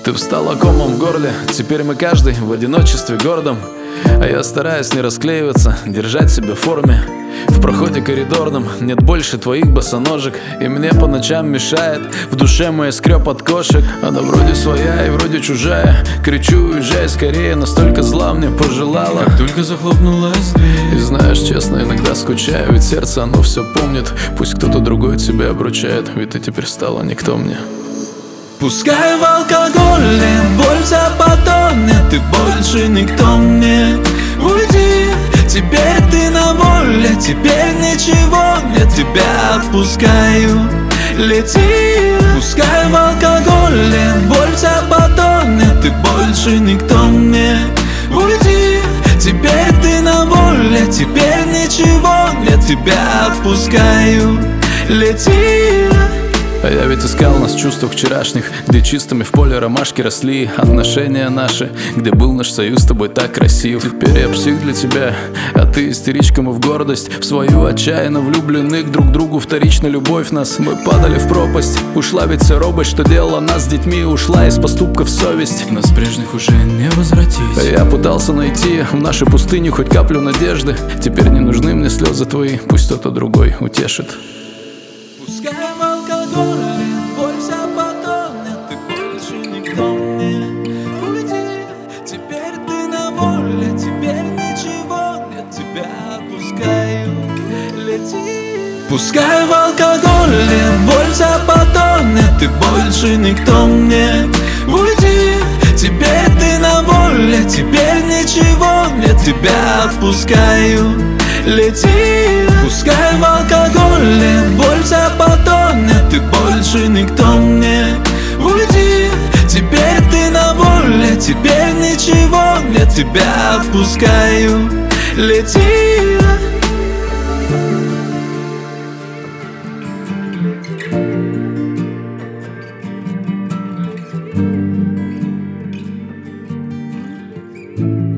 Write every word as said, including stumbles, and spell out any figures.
Ты встала комом в горле, теперь мы каждый в одиночестве гордом. А я стараюсь не расклеиваться, держать себя в форме. В проходе коридорном нет больше твоих босоножек, и мне по ночам мешает в душе мой скрёп от кошек. Она вроде своя и вроде чужая, кричу: уезжай скорее, настолько зла мне пожелала, как только захлопнулась дверь. И знаешь, честно, иногда скучаю, ведь сердце оно все помнит. Пусть кто-то другой тебя обручает, ведь ты теперь стала никто мне. Пускай в алкоголе боль вся потонет, ты больше никто мне. Уйди, теперь ты на воле, теперь ничего нет, тебя отпускаю. Лети, пускай в алкоголе боль вся потонет, ты больше никто мне. Уйди, теперь ты на воле, теперь ничего нет, тебя отпускаю. Лети. А я ведь искал нас в чувствах вчерашних, где чистыми в поле ромашки росли отношения наши, где был наш союз с тобой так красив. Теперь я псих для тебя, а ты истеричка, мы в гордость, в свою отчаянно влюбленных друг к другу вторично любовь нас. Мы падали в пропасть, ушла ведь вся робость, что делала нас с детьми, ушла из поступков совесть. Нас прежних уже не возвратить. А я пытался найти в нашей пустыне хоть каплю надежды. Теперь не нужны мне слезы твои, пусть кто-то другой утешит. Пускай в алкоголе боль вся потонет, ты больше никто мне. Уйди, теперь ты на воле, теперь ничего нет, тебя отпускаю. Лети. Пускай в алкоголе боль вся потонет, ты больше никто мне. Уйди, теперь ты на воле, теперь ничего нет, тебя отпускаю. Лети. Пускай в алкоголе боль вся потонет, ты больше никто мне. Уйди, теперь ты на воле, теперь ничего нет, тебя отпускаю. Лети. Thank you.